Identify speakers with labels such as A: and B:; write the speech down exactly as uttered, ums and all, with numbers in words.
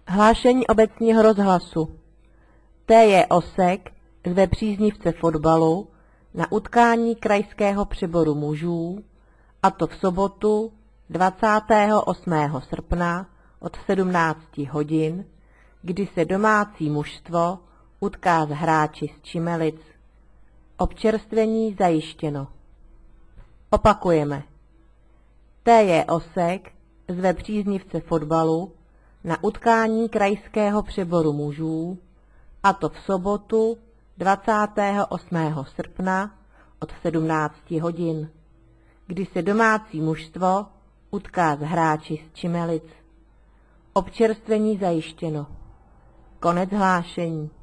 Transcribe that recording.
A: Hlášení obecního rozhlasu. T J Osek zve příznivce fotbalu na utkání krajského přeboru mužů, a to v sobotu dvacátého osmého srpna od sedmnácti hodin, kdy se domácí mužstvo utká s hráči z Čimelic. Občerstvení zajištěno. Opakujeme. T J Osek zve příznivce fotbalu na utkání krajského přeboru mužů, a to v sobotu dvacátého osmého srpna od sedmnácti hodin, kdy se domácí mužstvo utká s hráči z Čimelic. Občerstvení zajištěno. Konec hlášení.